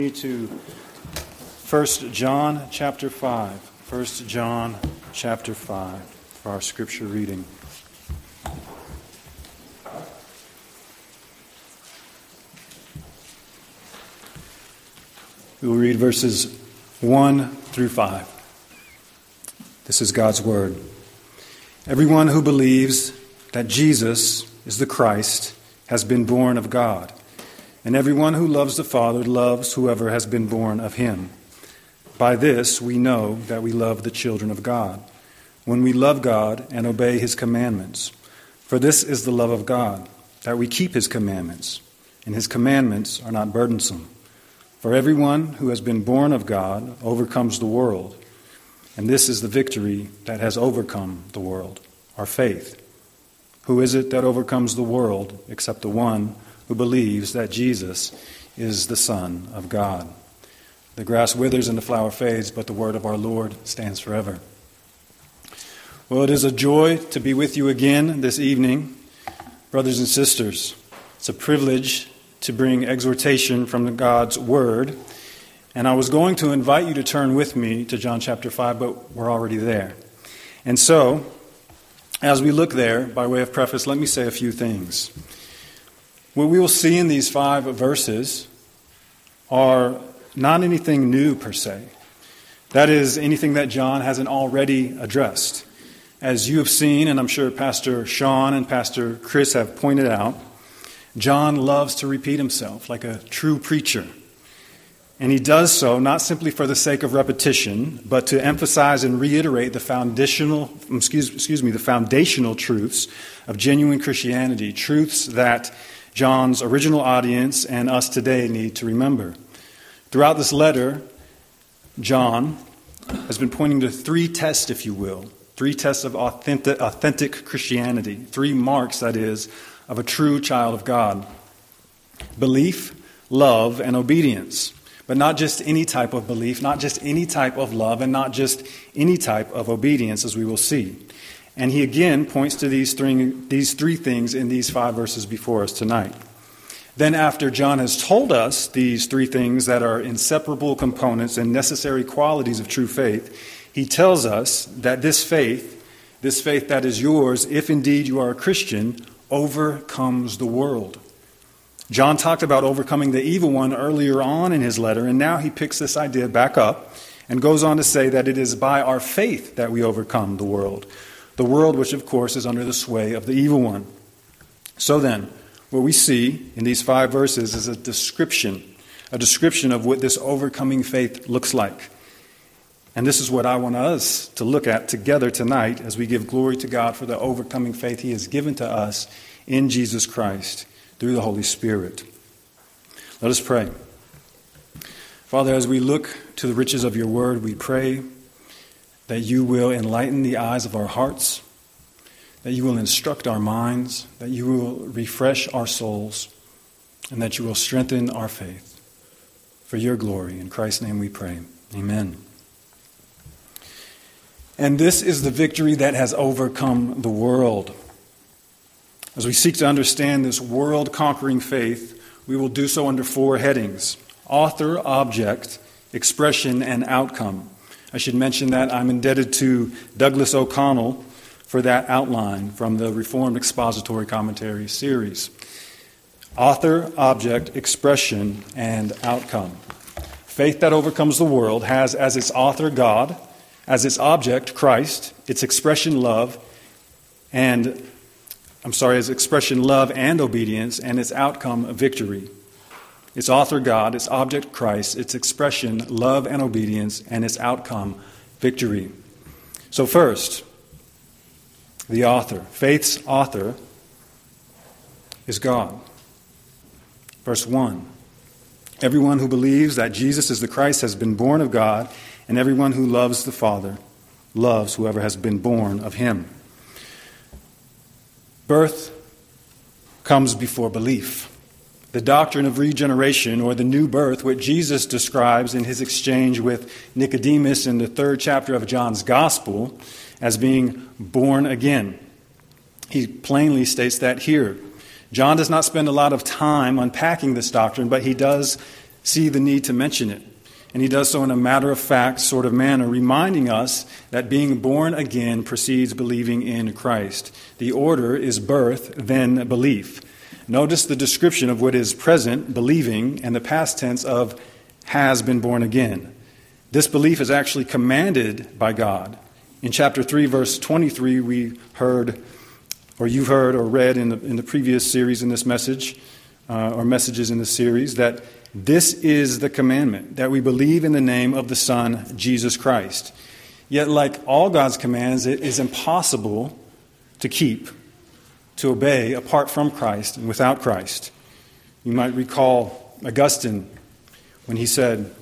To 1 John chapter 5. 1 John chapter 5 for our scripture reading. We will read verses 1 through 5. This is God's word. Everyone who believes that Jesus is the Christ has been born of God. And everyone who loves the Father loves whoever has been born of him. By this we know that we love the children of God, when we love God and obey his commandments. For this is the love of God, that we keep his commandments, and his commandments are not burdensome. For everyone who has been born of God overcomes the world, and this is the victory that has overcome the world, our faith. Who is it that overcomes the world except the one who believes that Jesus is the Son of God? The grass withers and the flower fades, but the word of our Lord stands forever. Well, it is a joy to be with you again this evening, brothers and sisters. It's a privilege to bring exhortation from God's word. And I was going to invite you to turn with me to John chapter 5, but we're already there. And so, as we look there, by way of preface, let me say a few things. What we will see in these 5 verses are not anything new per se. That is, anything that John hasn't already addressed. As you have seen, and I'm sure Pastor Sean and Pastor Chris have pointed out, John loves to repeat himself like a true preacher. And he does so not simply for the sake of repetition, but to emphasize and reiterate the foundational truths of genuine Christianity, truths that John's original audience and us today need to remember. Throughout this letter, John has been pointing to 3 tests, if you will, 3 tests of authentic Christianity, 3 marks, that is, of a true child of God. Belief, love, and obedience. But not just any type of belief, not just any type of love, and not just any type of obedience, as we will see. And he again points to these three things in these 5 verses before us tonight. Then after John has told us these 3 things that are inseparable components and necessary qualities of true faith, he tells us that this faith that is yours, if indeed you are a Christian, overcomes the world. John talked about overcoming the evil one earlier on in his letter, and now he picks this idea back up and goes on to say that it is by our faith that we overcome the world. The world which, of course, is under the sway of the evil one. So then, what we see in these 5 verses is a description of what this overcoming faith looks like. And this is what I want us to look at together tonight as we give glory to God for the overcoming faith he has given to us in Jesus Christ through the Holy Spirit. Let us pray. Father, as we look to the riches of your word, we pray that you will enlighten the eyes of our hearts, that you will instruct our minds, that you will refresh our souls, and that you will strengthen our faith. For your glory, in Christ's name we pray. Amen. And this is the victory that has overcome the world. As we seek to understand this world-conquering faith, we will do so under 4 headings: author, object, expression, and outcome. I should mention that I'm indebted to Douglas O'Connell for that outline from the Reformed Expository Commentary series. Author, object, expression, and outcome. Faith that overcomes the world has as its author God, as its object Christ, its expression love and obedience, and its outcome victory. Its author God, its object Christ, its expression love and obedience, and its outcome victory. So first, the author. Faith's author is God. Verse 1. Everyone who believes that Jesus is the Christ has been born of God, and everyone who loves the Father loves whoever has been born of him. Birth comes before belief. The doctrine of regeneration, or the new birth, which Jesus describes in his exchange with Nicodemus in the 3rd chapter of John's Gospel as being born again. He plainly states that here. John does not spend a lot of time unpacking this doctrine, but he does see the need to mention it. And he does so in a matter-of-fact sort of manner, reminding us that being born again precedes believing in Christ. The order is birth, then belief. Notice the description of what is present, believing, and the past tense of has been born again. This belief is actually commanded by God. In chapter 3, verse 23, we heard, or you've heard or read in the previous series in this message, or messages in this series, that this is the commandment, that we believe in the name of the Son, Jesus Christ. Yet, like all God's commands, it is impossible to keep, to obey apart from Christ and without Christ. You might recall Augustine when he said,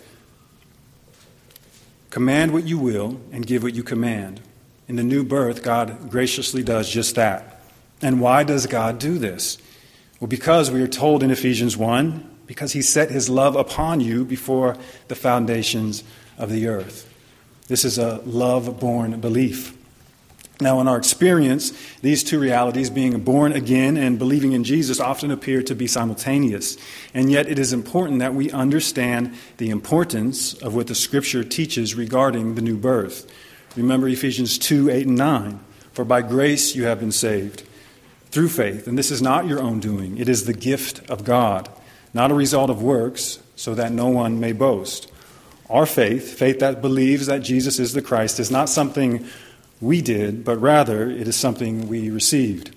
"Command what you will and give what you command." In the new birth, God graciously does just that. And why does God do this? Well, because we are told in Ephesians 1, because he set his love upon you before the foundations of the earth. This is a love-born belief. Now, in our experience, these two realities, being born again and believing in Jesus, often appear to be simultaneous. And yet it is important that we understand the importance of what the Scripture teaches regarding the new birth. Remember Ephesians 2, 8 and 9. "For by grace you have been saved, through faith. And this is not your own doing. It is the gift of God, not a result of works, so that no one may boast." Our faith that believes that Jesus is the Christ, is not something we did, but rather it is something we received.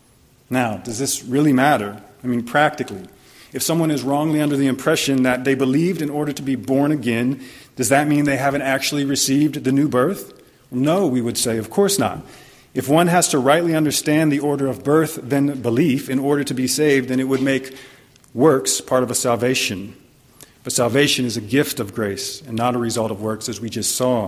Now, does this really matter? I mean, practically. If someone is wrongly under the impression that they believed in order to be born again, does that mean they haven't actually received the new birth? No, we would say, of course not. If one has to rightly understand the order of birth, then belief, in order to be saved, then it would make works part of a salvation. But salvation is a gift of grace and not a result of works, as we just saw.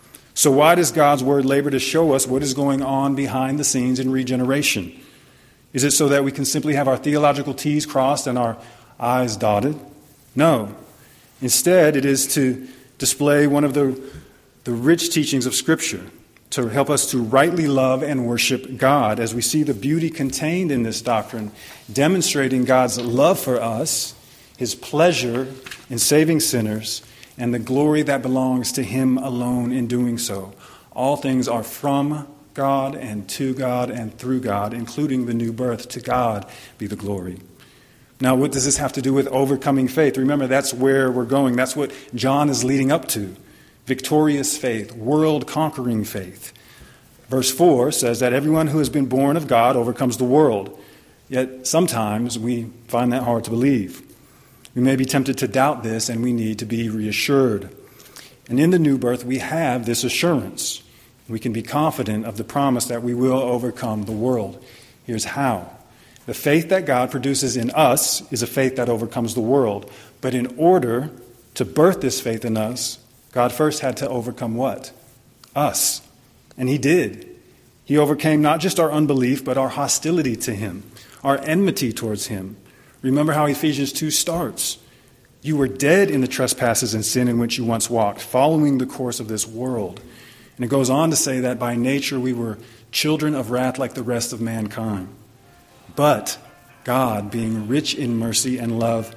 So why does God's word labor to show us what is going on behind the scenes in regeneration? Is it so that we can simply have our theological T's crossed and our I's dotted? No. Instead, it is to display one of the rich teachings of Scripture, to help us to rightly love and worship God, as we see the beauty contained in this doctrine, demonstrating God's love for us, his pleasure in saving sinners, and the glory that belongs to him alone in doing so. All things are from God and to God and through God, including the new birth. To God be the glory. Now, what does this have to do with overcoming faith? Remember, that's where we're going. That's what John is leading up to. Victorious faith, world-conquering faith. Verse 4 says that everyone who has been born of God overcomes the world. Yet sometimes we find that hard to believe. We may be tempted to doubt this, and we need to be reassured. And in the new birth, we have this assurance. We can be confident of the promise that we will overcome the world. Here's how. The faith that God produces in us is a faith that overcomes the world. But in order to birth this faith in us, God first had to overcome what? Us. And he did. He overcame not just our unbelief, but our hostility to him, our enmity towards him. Remember how Ephesians 2 starts. You were dead in the trespasses and sin in which you once walked, following the course of this world. And it goes on to say that by nature we were children of wrath like the rest of mankind. But God, being rich in mercy and love,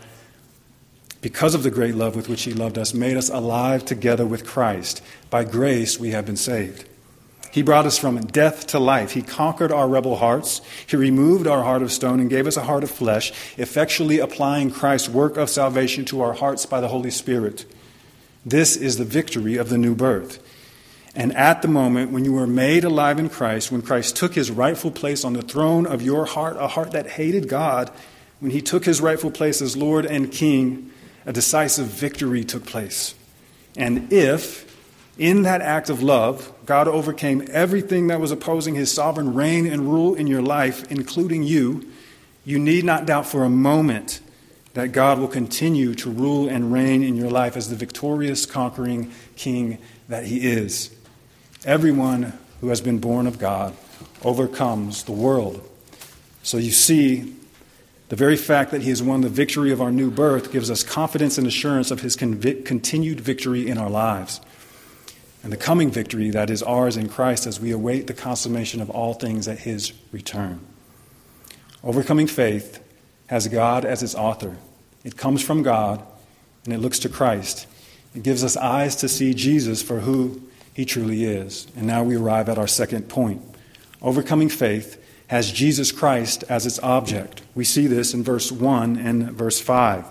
because of the great love with which he loved us, made us alive together with Christ. By grace we have been saved. He brought us from death to life. He conquered our rebel hearts. He removed our heart of stone and gave us a heart of flesh, effectually applying Christ's work of salvation to our hearts by the Holy Spirit. This is the victory of the new birth. And at the moment when you were made alive in Christ, when Christ took his rightful place on the throne of your heart, a heart that hated God, when he took his rightful place as Lord and King, a decisive victory took place. And if, in that act of love, God overcame everything that was opposing his sovereign reign and rule in your life, including you, you need not doubt for a moment that God will continue to rule and reign in your life as the victorious, conquering King that he is. Everyone who has been born of God overcomes the world. So you see, the very fact that he has won the victory of our new birth gives us confidence and assurance of his continued victory in our lives, and the coming victory that is ours in Christ as we await the consummation of all things at his return. Overcoming faith has God as its author. It comes from God, and it looks to Christ. It gives us eyes to see Jesus for who he truly is. And now we arrive at our second point. Overcoming faith has Jesus Christ as its object. We see this in verse 1 and verse 5.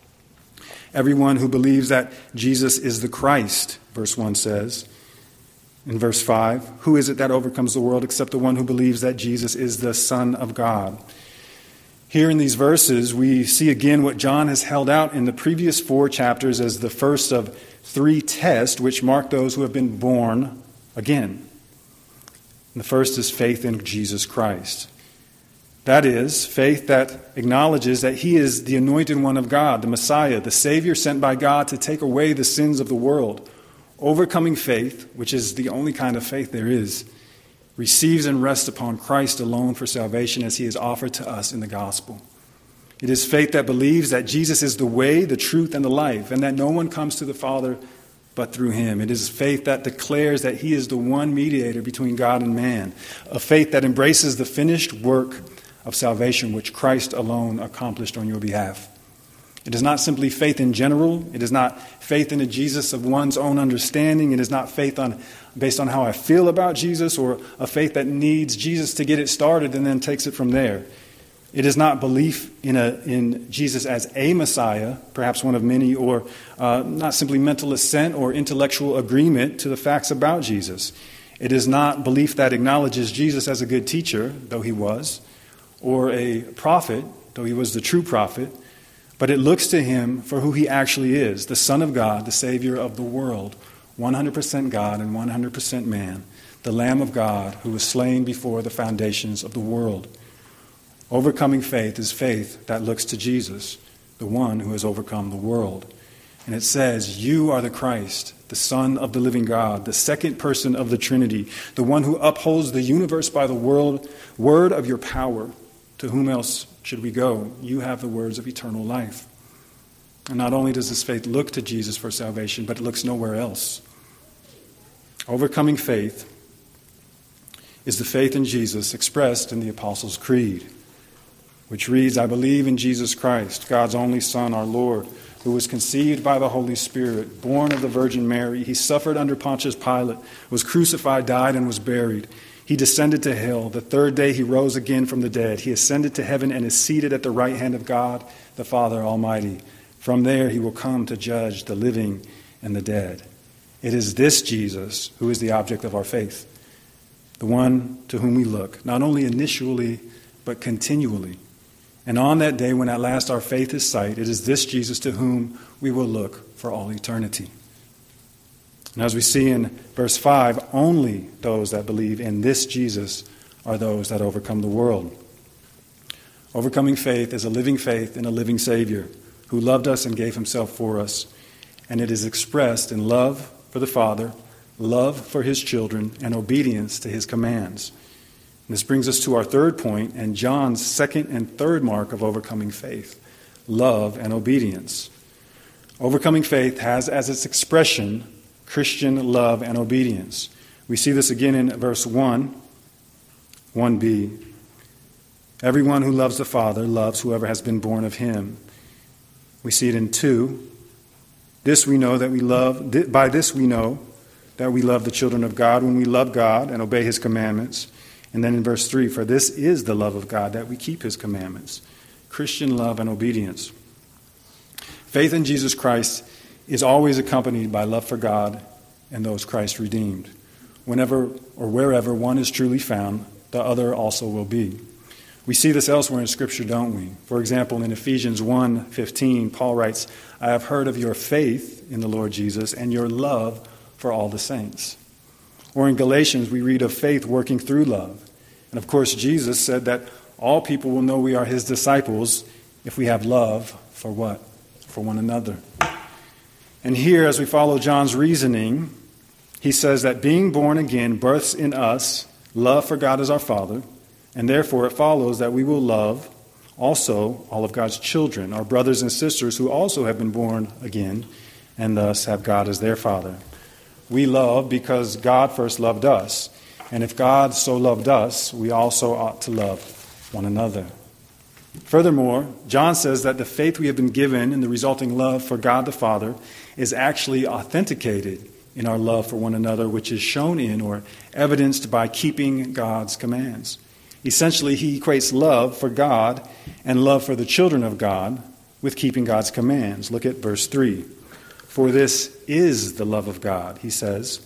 Everyone who believes that Jesus is the Christ, verse 1 says. In verse 5, who is it that overcomes the world except the one who believes that Jesus is the Son of God? Here in these verses, we see again what John has held out in the previous 4 chapters as the first of 3 tests which mark those who have been born again. And the first is faith in Jesus Christ. That is, faith that acknowledges that he is the anointed one of God, the Messiah, the Savior sent by God to take away the sins of the world. Overcoming faith, which is the only kind of faith there is, receives and rests upon Christ alone for salvation as he is offered to us in the gospel. It is faith that believes that Jesus is the way, the truth, and the life, and that no one comes to the Father but through him. It is faith that declares that he is the one mediator between God and man, a faith that embraces the finished work of salvation which Christ alone accomplished on your behalf. It is not simply faith in general. It is not faith in a Jesus of one's own understanding. It is not faith based on how I feel about Jesus, or a faith that needs Jesus to get it started and then takes it from there. It is not belief in Jesus as a Messiah, perhaps one of many, or not simply mental assent or intellectual agreement to the facts about Jesus. It is not belief that acknowledges Jesus as a good teacher, though he was, or a prophet, though he was the true prophet, but it looks to him for who he actually is, the Son of God, the Savior of the world, 100% God and 100% man, the Lamb of God who was slain before the foundations of the world. Overcoming faith is faith that looks to Jesus, the one who has overcome the world. And it says, you are the Christ, the Son of the living God, the second person of the Trinity, the one who upholds the universe by the word of your power. To whom else should we go? You have the words of eternal life. And not only does this faith look to Jesus for salvation, but it looks nowhere else. Overcoming faith is the faith in Jesus expressed in the Apostles' Creed, which reads, I believe in Jesus Christ, God's only Son, our Lord, who was conceived by the Holy Spirit, born of the Virgin Mary. He suffered under Pontius Pilate, was crucified, died, and was buried. He descended to hell. The third day he rose again from the dead. He ascended to heaven and is seated at the right hand of God, the Father Almighty. From there he will come to judge the living and the dead. It is this Jesus who is the object of our faith, the one to whom we look, not only initially, but continually. And on that day when at last our faith is sight, it is this Jesus to whom we will look for all eternity. And as we see in verse 5, only those that believe in this Jesus are those that overcome the world. Overcoming faith is a living faith in a living Savior who loved us and gave himself for us. And it is expressed in love for the Father, love for his children, and obedience to his commands. And this brings us to our third point and John's second and third mark of overcoming faith, love and obedience. Overcoming faith has as its expression Christian love and obedience. We see this again in verse 1b. Everyone who loves the Father loves whoever has been born of him. We see it in 2. By this we know that we love the children of God when we love God and obey his commandments. And then in verse 3, for this is the love of God, that we keep his commandments. Christian love and obedience. Faith in Jesus Christ is always accompanied by love for God and those Christ redeemed. Whenever or wherever one is truly found, the other also will be. We see this elsewhere in Scripture, don't we? For example, in Ephesians 1:15, Paul writes, I have heard of your faith in the Lord Jesus and your love for all the saints. Or in Galatians, we read of faith working through love. And of course, Jesus said that all people will know we are his disciples if we have love for what? For one another. And here, as we follow John's reasoning, he says that being born again births in us love for God as our Father, and therefore it follows that we will love also all of God's children, our brothers and sisters who also have been born again, and thus have God as their Father. We love because God first loved us, and if God so loved us, we also ought to love one another. Furthermore, John says that the faith we have been given and the resulting love for God the Father is actually authenticated in our love for one another, which is shown in or evidenced by keeping God's commands. Essentially, he equates love for God and love for the children of God with keeping God's commands. Look at verse 3. For this is the love of God, he says.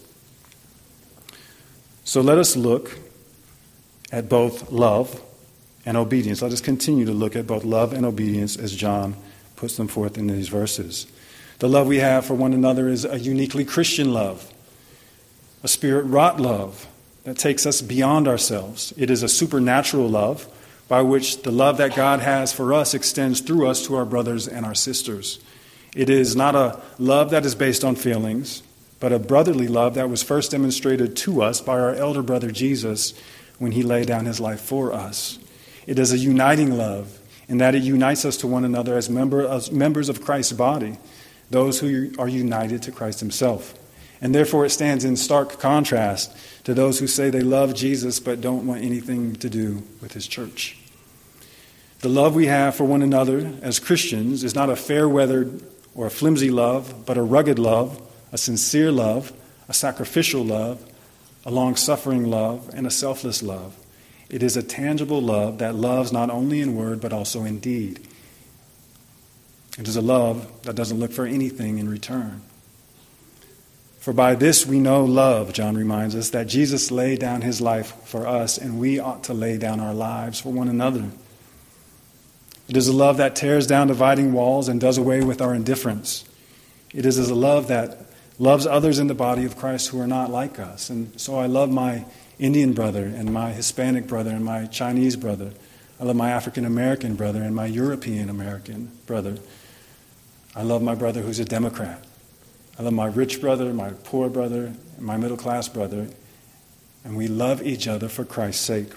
So let us look at both love and obedience. Let us continue to look at both love and obedience as John puts them forth in these verses. The love we have for one another is a uniquely Christian love, a spirit-wrought love that takes us beyond ourselves. It is a supernatural love by which the love that God has for us extends through us to our brothers and our sisters. It is not a love that is based on feelings, but a brotherly love that was first demonstrated to us by our elder brother Jesus when he laid down his life for us. It is a uniting love in that it unites us to one another as members of Christ's body, those who are united to Christ himself. And therefore it stands in stark contrast to those who say they love Jesus but don't want anything to do with his church. The love we have for one another as Christians is not a fair-weathered or a flimsy love, but a rugged love, a sincere love, a sacrificial love, a long-suffering love, and a selfless love. It is a tangible love that loves not only in word but also in deed. It is a love that doesn't look for anything in return. For by this we know love, John reminds us, that Jesus laid down his life for us, and we ought to lay down our lives for one another. It is a love that tears down dividing walls and does away with our indifference. It is a love that loves others in the body of Christ who are not like us. And so I love my Indian brother and my Hispanic brother and my Chinese brother. I love my African American brother and my European American brother. I love my brother who's a Democrat. I love my rich brother, my poor brother, and my middle class brother. And we love each other for Christ's sake.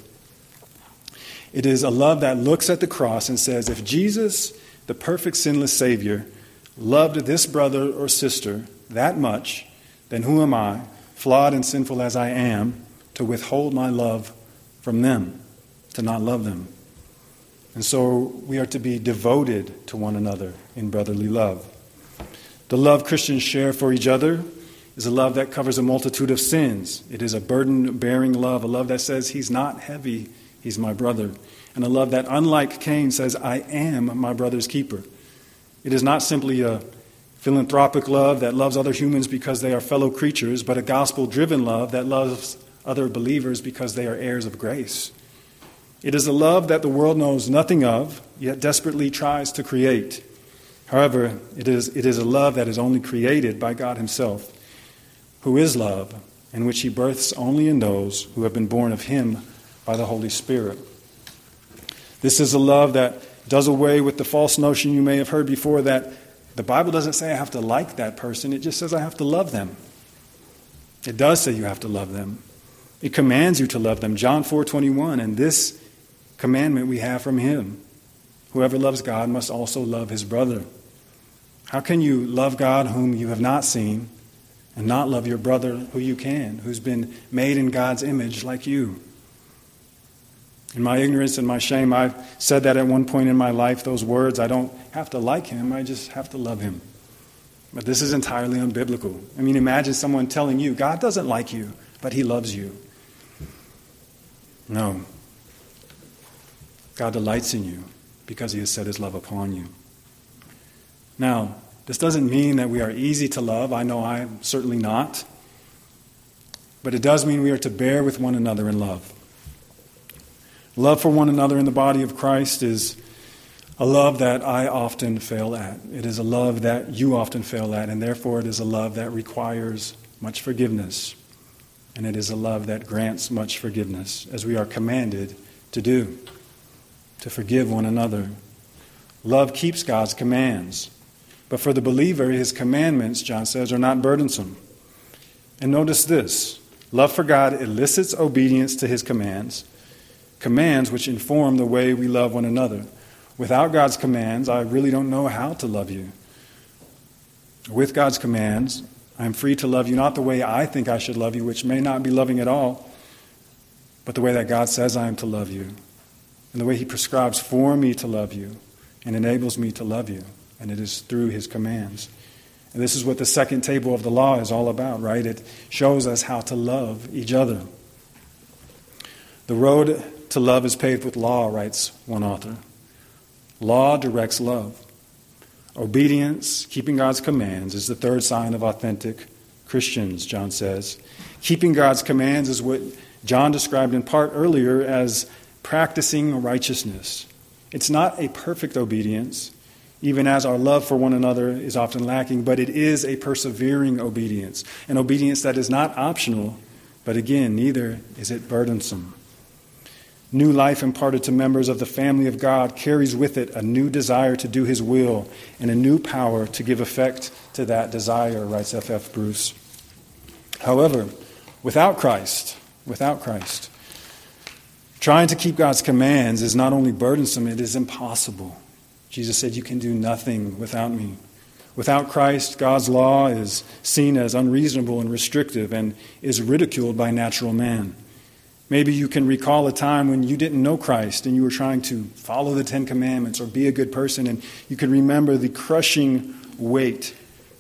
It is a love that looks at the cross and says, if Jesus, the perfect sinless Savior, loved this brother or sister that much, then who am I, flawed and sinful as I am, to withhold my love from them, to not love them? And so we are to be devoted to one another in brotherly love. The love Christians share for each other is a love that covers a multitude of sins. It is a burden-bearing love, a love that says he's not heavy, he's my brother. And a love that, unlike Cain, says, I am my brother's keeper. It is not simply a philanthropic love that loves other humans because they are fellow creatures, but a gospel-driven love that loves other believers because they are heirs of grace. It is a love that the world knows nothing of, yet desperately tries to create. However, it is a love that is only created by God himself, who is love, and which he births only in those who have been born of him by the Holy Spirit. This is a love that does away with the false notion you may have heard before that the Bible doesn't say I have to like that person, it just says I have to love them. It does say you have to love them. It commands you to love them. John 4:21, and this commandment we have from him. Whoever loves God must also love his brother. How can you love God whom you have not seen and not love your brother who you can, who's been made in God's image like you? In my ignorance and my shame, I've said that at one point in my life, those words, I don't have to like him, I just have to love him. But this is entirely unbiblical. I mean, imagine someone telling you, God doesn't like you, but he loves you. No. God delights in you because he has set his love upon you. Now, this doesn't mean that we are easy to love. I know I'm certainly not. But it does mean we are to bear with one another in love. Love for one another in the body of Christ is a love that I often fail at. It is a love that you often fail at, and therefore it is a love that requires much forgiveness. And it is a love that grants much forgiveness, as we are commanded to do, to forgive one another. Love keeps God's commands. But for the believer, his commandments, John says, are not burdensome. And notice this. Love for God elicits obedience to his commands which inform the way we love one another. Without God's commands, I really don't know how to love you. With God's commands, I am free to love you not the way I think I should love you, which may not be loving at all, but the way that God says I am to love you. and the way he prescribes for me to love you and enables me to love you. And it is through his commands. And this is what the second table of the law is all about, right? It shows us how to love each other. The road to love is paved with law, writes one author. Law directs love. Obedience, keeping God's commands, is the third sign of authentic Christians, John says. Keeping God's commands is what John described in part earlier as practicing righteousness. It's not a perfect obedience, even as our love for one another is often lacking, but it is a persevering obedience, an obedience that is not optional, but again, neither is it burdensome. New life imparted to members of the family of God carries with it a new desire to do his will and a new power to give effect to that desire, writes F.F. Bruce. However, without Christ, trying to keep God's commands is not only burdensome, it is impossible. Jesus said, "You can do nothing without me." Without Christ, God's law is seen as unreasonable and restrictive and is ridiculed by natural man. Maybe you can recall a time when you didn't know Christ and you were trying to follow the Ten Commandments or be a good person, and you can remember the crushing weight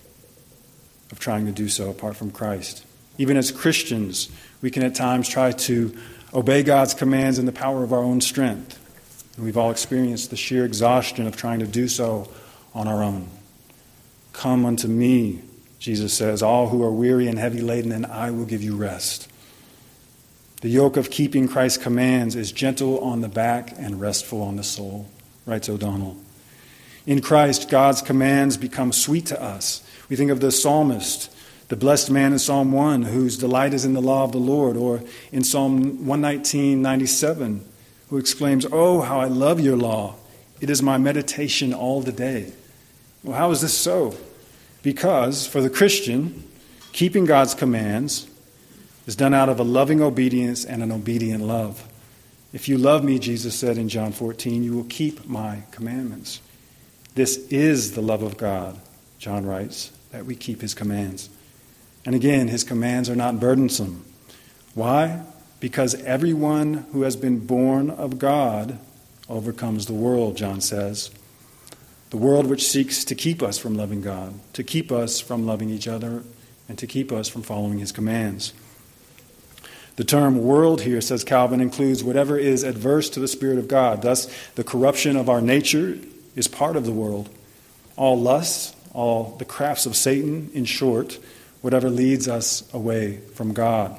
of trying to do so apart from Christ. Even as Christians, we can at times try to obey God's commands in the power of our own strength. And we've all experienced the sheer exhaustion of trying to do so on our own. "Come unto me," Jesus says, "all who are weary and heavy laden, and I will give you rest." The yoke of keeping Christ's commands is gentle on the back and restful on the soul, writes O'Donnell. In Christ, God's commands become sweet to us. We think of the psalmist, the blessed man in Psalm 1, whose delight is in the law of the Lord, or in Psalm 119:97, who exclaims, "Oh, how I love your law. It is my meditation all the day." Well, how is this so? Because for the Christian, keeping God's commands is done out of a loving obedience and an obedient love. "If you love me," Jesus said in John 14, "you will keep my commandments." This is the love of God, John writes, that we keep his commands. And again, his commands are not burdensome. Why? Because everyone who has been born of God overcomes the world, John says. The world which seeks to keep us from loving God, to keep us from loving each other, and to keep us from following his commands. The term world here, says Calvin, includes whatever is adverse to the Spirit of God. Thus, the corruption of our nature is part of the world. All lusts, all the crafts of Satan, in short, whatever leads us away from God.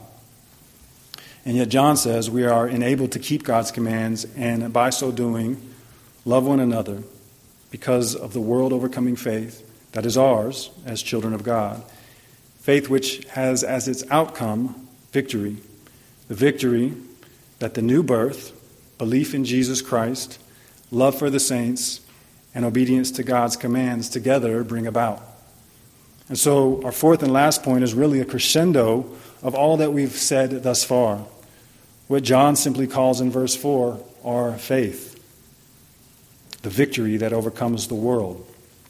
And yet John says we are enabled to keep God's commands and by so doing love one another because of the world overcoming faith that is ours as children of God. Faith which has as its outcome victory. The victory that the new birth, belief in Jesus Christ, love for the saints, and obedience to God's commands together bring about. And so our fourth and last point is really a crescendo of all that we've said thus far. What John simply calls in verse 4 our faith, the victory that overcomes the world.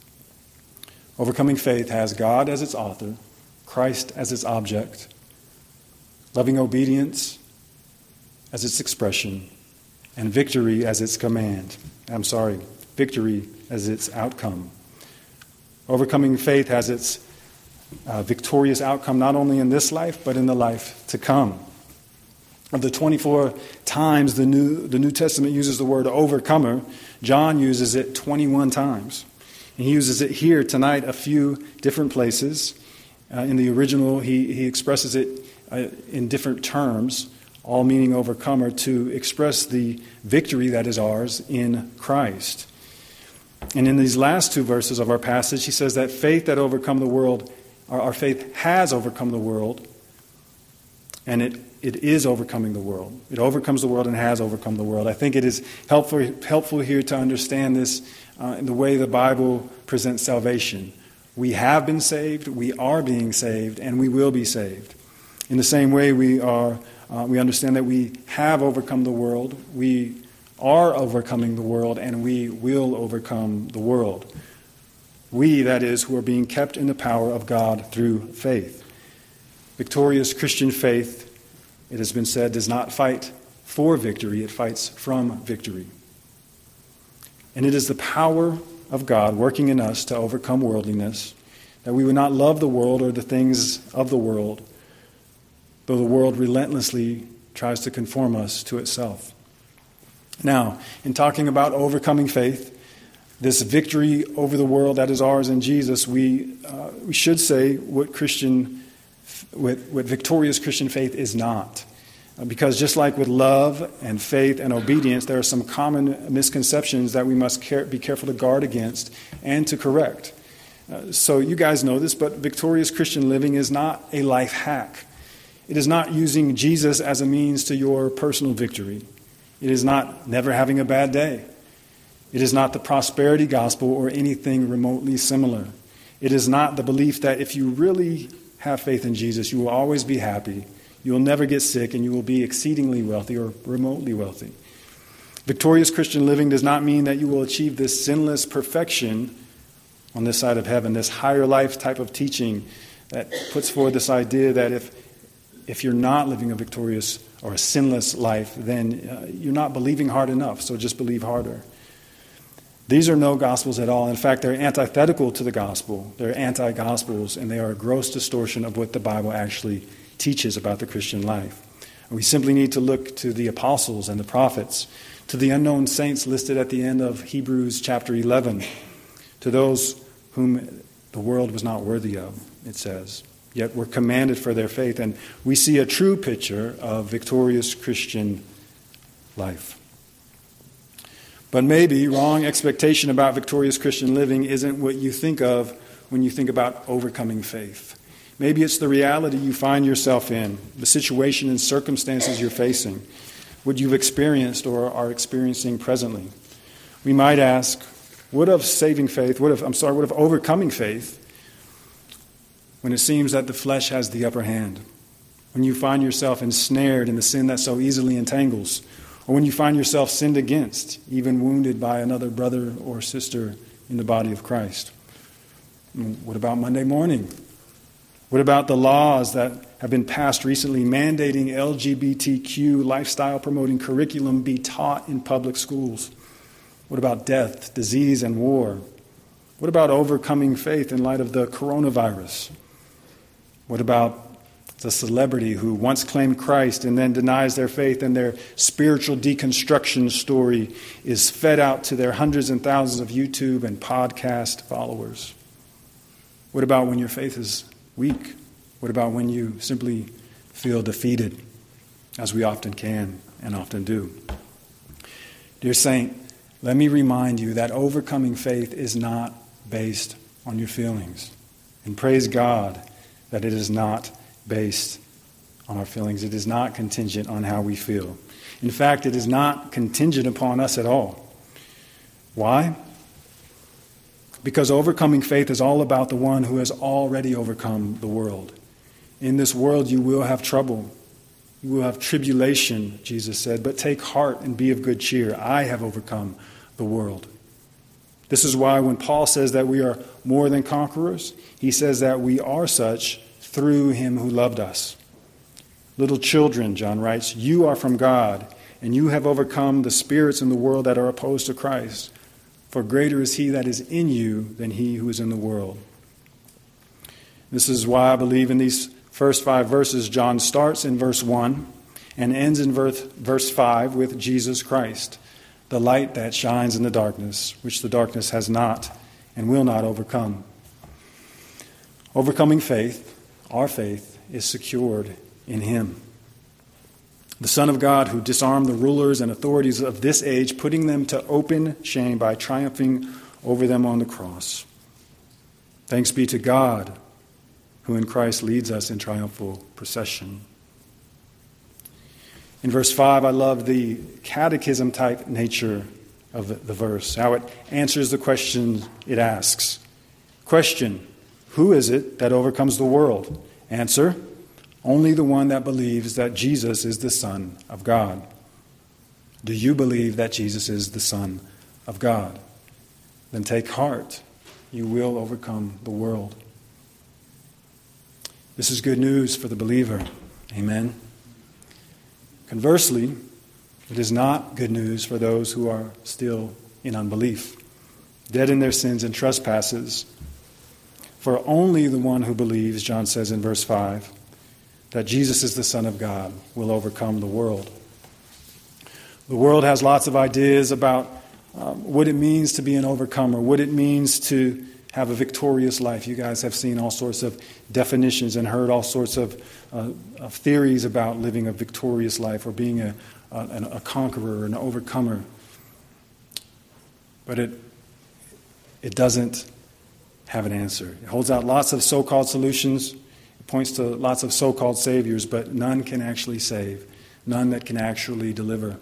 Overcoming faith has God as its author, Christ as its object, loving obedience as its expression, and victory as its command. Victory as its outcome. Overcoming faith has its victorious outcome not only in this life, but in the life to come. Of the 24 times the New Testament uses the word overcomer, John uses it 21 times. And he uses it here tonight a few different places. In the original, he expresses it in different terms, all meaning overcomer, to express the victory that is ours in Christ. And in these last two verses of our passage, he says that faith that overcome the world, our faith has overcome the world, and it is overcoming the world. It overcomes the world and has overcome the world. I think it is helpful here to understand this in the way the Bible presents salvation. We have been saved, we are being saved, and we will be saved. In the same way, we understand that we have overcome the world, we are overcoming the world, and we will overcome the world. We, that is, who are being kept in the power of God through faith. Victorious Christian faith, it has been said, does not fight for victory, it fights from victory. And it is the power of God working in us to overcome worldliness, that we would not love the world or the things of the world, though the world relentlessly tries to conform us to itself. Now, in talking about overcoming faith, this victory over the world that is ours in Jesus, we should say what victorious Christian faith is not. Because just like with love and faith and obedience, there are some common misconceptions that we must be careful to guard against and to correct. So you guys know this, but victorious Christian living is not a life hack. It is not using Jesus as a means to your personal victory. It is not never having a bad day. It is not the prosperity gospel or anything remotely similar. It is not the belief that if you really have faith in Jesus, you will always be happy, you will never get sick, and you will be exceedingly wealthy or remotely wealthy. Victorious Christian living does not mean that you will achieve this sinless perfection on this side of heaven, this higher life type of teaching that puts forward this idea that if you're not living a victorious or a sinless life, then you're not believing hard enough, so just believe harder. These are no gospels at all. In fact, they're antithetical to the gospel. They're anti-gospels, and they are a gross distortion of what the Bible actually teaches about the Christian life. And we simply need to look to the apostles and the prophets, to the unknown saints listed at the end of Hebrews chapter 11, to those whom the world was not worthy of, it says, yet were commended for their faith. And we see a true picture of victorious Christian life. But maybe wrong expectation about victorious Christian living isn't what you think of when you think about overcoming faith. Maybe it's the reality you find yourself in, the situation and circumstances you're facing, what you've experienced or are experiencing presently. We might ask, what of saving faith? What of overcoming faith when it seems that the flesh has the upper hand? When you find yourself ensnared in the sin that so easily entangles, or when you find yourself sinned against, even wounded by another brother or sister in the body of Christ? What about Monday morning? What about the laws that have been passed recently mandating LGBTQ lifestyle-promoting curriculum be taught in public schools? What about death, disease, and war? What about overcoming faith in light of the coronavirus? What about the celebrity who once claimed Christ and then denies their faith, and their spiritual deconstruction story is fed out to their hundreds and thousands of YouTube and podcast followers? What about when your faith is weak? What about when you simply feel defeated, as we often can and often do? Dear Saint, let me remind you that overcoming faith is not based on your feelings. And praise God that it is not based on our feelings. It is not contingent on how we feel. In fact, it is not contingent upon us at all. Why? Because overcoming faith is all about the one who has already overcome the world. In this world you will have trouble. You will have tribulation, Jesus said, but take heart and be of good cheer. I have overcome the world. This is why when Paul says that we are more than conquerors, he says that we are such through him who loved us. Little children, John writes, you are from God, and you have overcome the spirits in the world that are opposed to Christ. For greater is he that is in you than he who is in the world. This is why I believe in these first 5 verses, John starts in verse 1 and ends in verse 5 with Jesus Christ, the light that shines in the darkness, which the darkness has not and will not overcome. Overcoming faith, our faith, is secured in him. The Son of God who disarmed the rulers and authorities of this age, putting them to open shame by triumphing over them on the cross. Thanks be to God, who in Christ leads us in triumphal procession. In verse 5, I love the catechism-type nature of the verse, how it answers the question it asks. Question, who is it that overcomes the world? Answer, only the one that believes that Jesus is the Son of God. Do you believe that Jesus is the Son of God? Then take heart. You will overcome the world. This is good news for the believer. Amen. Conversely, It is not good news for those who are still in unbelief, dead in their sins and trespasses. For only the one who believes, John says in verse 5, that Jesus is the Son of God will overcome the world. The world has lots of ideas about what it means to be an overcomer, what it means to have a victorious life. You guys have seen all sorts of definitions and heard all sorts of theories about living a victorious life or being a conqueror, an overcomer. But it doesn't have an answer. It holds out lots of so-called solutions. It points to lots of so-called saviors, but none can actually save, none that can actually deliver.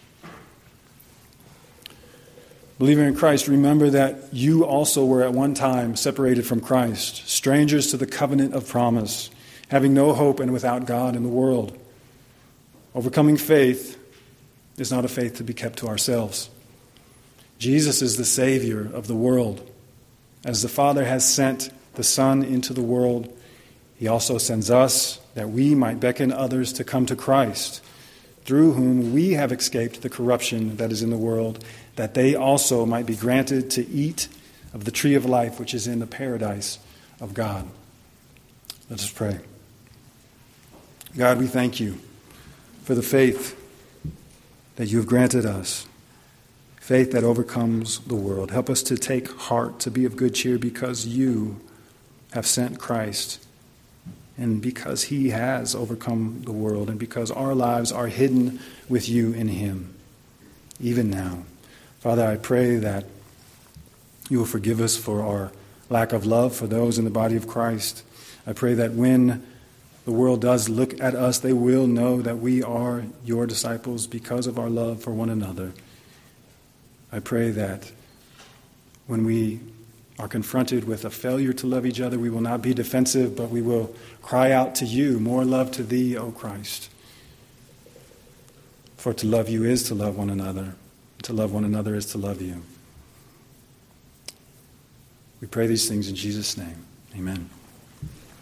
Believer in Christ, remember that you also were at one time separated from Christ, strangers to the covenant of promise, having no hope and without God in the world. Overcoming faith is not a faith to be kept to ourselves. Jesus is the Savior of the world. As the Father has sent the Son into the world, He also sends us that we might beckon others to come to Christ, through whom we have escaped the corruption that is in the world, that they also might be granted to eat of the tree of life which is in the paradise of God. Let us pray. God, we thank you for the faith that you have granted us, faith that overcomes the world. Help us to take heart, to be of good cheer, because you have sent Christ, and because he has overcome the world, and because our lives are hidden with you in him, even now. Father, I pray that you will forgive us for our lack of love for those in the body of Christ. I pray that when the world does look at us, they will know that we are your disciples because of our love for one another. I pray that when we are confronted with a failure to love each other, we will not be defensive, but we will cry out to you, more love to thee, O Christ. For to love you is to love one another. To love one another is to love you. We pray these things in Jesus' name. Amen.